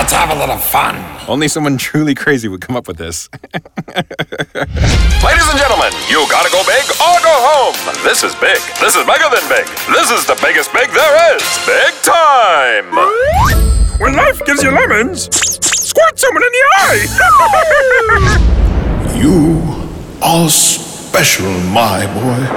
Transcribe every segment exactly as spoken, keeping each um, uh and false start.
Let's have a little fun. Only someone truly crazy would come up with this. Ladies and gentlemen, you gotta go big or go home. This is big. This is bigger than big. This is the biggest big there is. Big time. When life gives you lemons, squirt someone in the eye. You are special, my boy.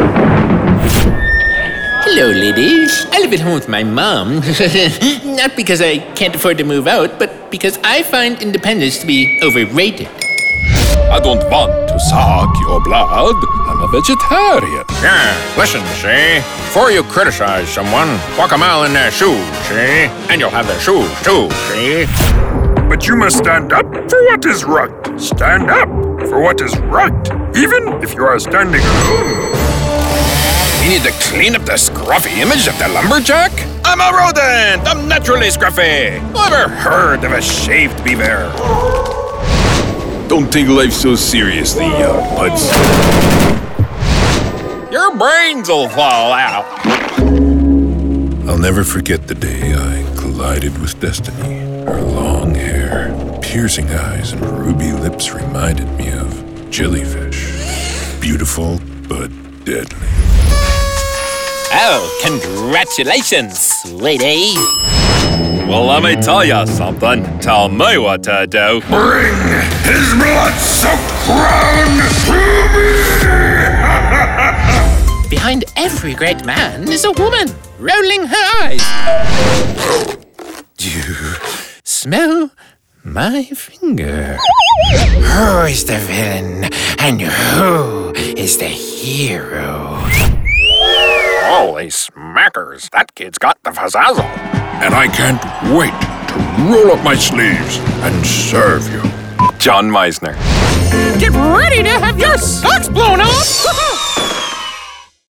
Hello, ladies. I live at home with my mom. Not because I can't afford to move out, but because I find independence to be overrated. I don't want to suck your blood. I'm a vegetarian. Yeah, listen, see? Before you criticize someone, walk a mile in their shoes, see? And you'll have their shoes, too, see? But you must stand up for what is right. Stand up for what is right, even if you are standing alone. You need to clean up the scruffy image of the lumberjack? I'm a rodent! I'm naturally scruffy! Never heard of a shaved beaver. Don't take life so seriously, young buds. Your brains will fall out. I'll never forget the day I collided with destiny. Her long hair, piercing eyes, and ruby lips reminded me of jellyfish. Beautiful, but deadly. Oh, congratulations, sweetie. Well, let me tell you something. Tell me what to do. Bring his blood-soaked crown to me! Behind every great man is a woman rolling her eyes. Do you smell my finger? Who is the villain and who is the hero? Holy smackers, that kid's got the fazzazzle. And I can't wait to roll up my sleeves and serve you. John Meisner. Get ready to have your socks blown